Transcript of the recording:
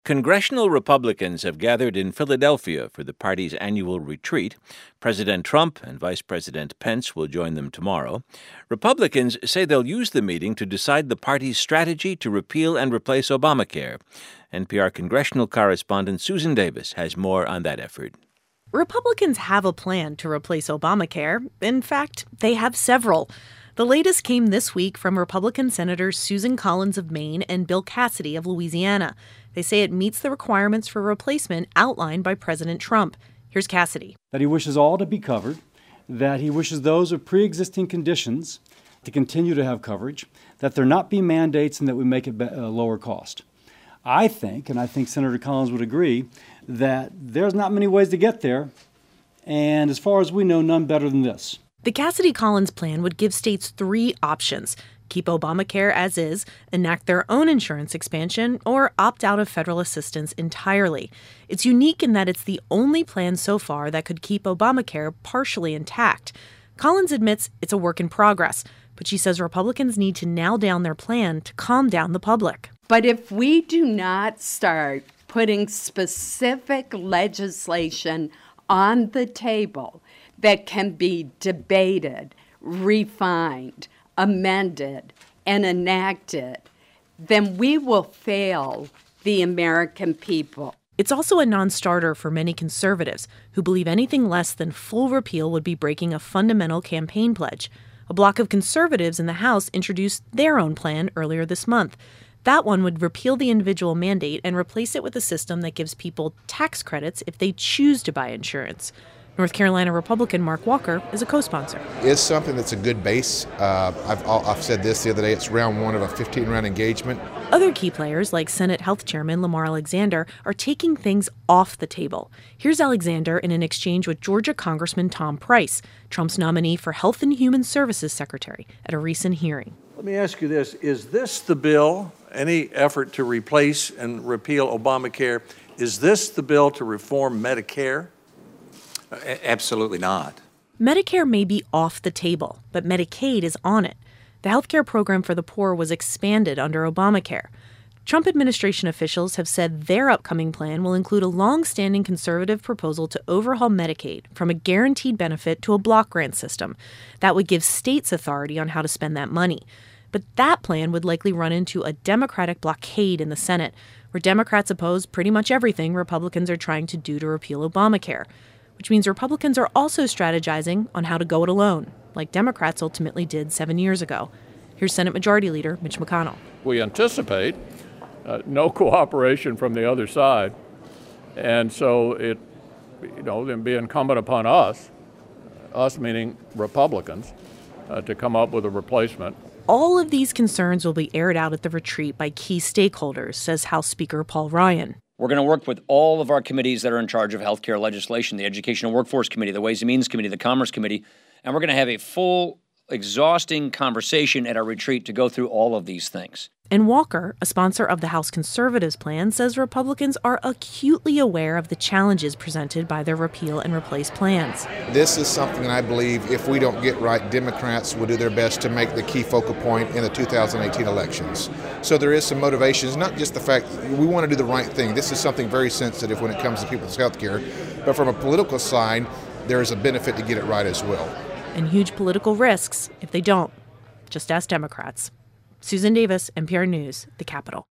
Congressional Republicans have gathered in Philadelphia for the party's annual retreat. President Trump and Vice President Pence will join them tomorrow. Republicans say they'll use the meeting to decide the party's strategy to repeal and replace Obamacare. NPR congressional correspondent Susan Davis has more on that effort. Republicans have a plan to replace Obamacare. In fact, they have several. The latest came this week from Republican Senators Susan Collins of Maine and Bill Cassidy of Louisiana. They say it meets the requirements for replacement outlined by President Trump. Here's Cassidy. That he wishes all to be covered, that he wishes those with pre-existing conditions to continue to have coverage, that there not be mandates, and that we make it a lower cost. I think, and I think Senator Collins would agree, that there's not many ways to get there, and as far as we know, none better than this. The Cassidy-Collins plan would give states three options: keep Obamacare as is, enact their own insurance expansion, or opt out of federal assistance entirely. It's unique in that it's the only plan so far that could keep Obamacare partially intact. Collins admits it's a work in progress, but she says Republicans need to nail down their plan to calm down the public. But if we do not start putting specific legislation on the table that can be debated, refined, amended, and enacted, then we will fail the American people. It's also a non-starter for many conservatives who believe anything less than full repeal would be breaking a fundamental campaign pledge. A bloc of conservatives in the House introduced their own plan earlier this month. That one would repeal the individual mandate and replace it with a system that gives people tax credits if they choose to buy insurance. North Carolina Republican Mark Walker is a co-sponsor. It's something that's a good base. I've said this the other day, it's round one of a 15-round engagement. Other key players like Senate Health Chairman Lamar Alexander are taking things off the table. Here's Alexander in an exchange with Georgia Congressman Tom Price, Trump's nominee for Health and Human Services Secretary, at a recent hearing. Let me ask you this. Is this the bill, any effort to replace and repeal Obamacare, is this the bill to reform Medicare? Absolutely not. Medicare may be off the table, but Medicaid is on it. The healthcare program for the poor was expanded under Obamacare. Trump administration officials have said their upcoming plan will include a long-standing conservative proposal to overhaul Medicaid from a guaranteed benefit to a block grant system. That would give states authority on how to spend that money. But that plan would likely run into a Democratic blockade in the Senate, where Democrats oppose pretty much everything Republicans are trying to do to repeal Obamacare, which means Republicans are also strategizing on how to go it alone, like Democrats ultimately did 7 years ago. Here's Senate Majority Leader Mitch McConnell. We anticipate no cooperation from the other side, and so it, then be incumbent upon us meaning Republicans, to come up with a replacement. All of these concerns will be aired out at the retreat by key stakeholders, says House Speaker Paul Ryan. We're going to work with all of our committees that are in charge of health care legislation, the Education and Workforce Committee, the Ways and Means Committee, the Commerce Committee, and we're going to have a full, exhausting conversation at our retreat to go through all of these things. And Walker, a sponsor of the House Conservatives plan, says Republicans are acutely aware of the challenges presented by their repeal and replace plans. This is something that I believe if we don't get right, Democrats will do their best to make the key focal point in the 2018 elections. So there is some motivations, not just the fact we want to do the right thing. This is something very sensitive when it comes to people's health care. But from a political side, there is a benefit to get it right as well. And huge political risks if they don't. Just ask Democrats. Susan Davis, NPR News, the Capitol.